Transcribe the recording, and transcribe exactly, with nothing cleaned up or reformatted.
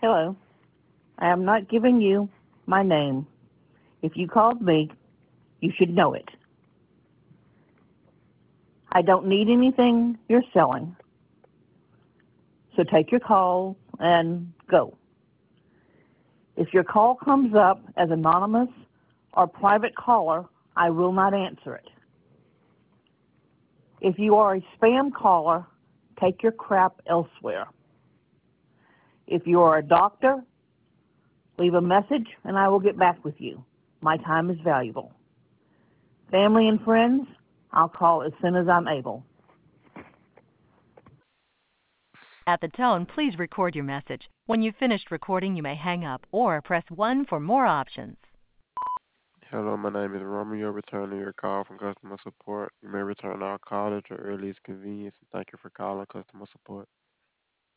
Hello. I am not giving you my name. If you called me, you should know it. I don't need anything you're selling. So take your call and go. If your call comes up as anonymous or private caller, I will not answer it. If you are a spam caller, take your crap elsewhere. If you are a doctor, leave a message and I will get back with you. My time is valuable. Family and friends, I'll call as soon as I'm able. At the tone, please record your message. When you've finished recording, you may hang up or press one for more options. Hello, my name is Romeo, returning your call from customer support. You may return our call at your earliest convenience. Thank you for calling customer support.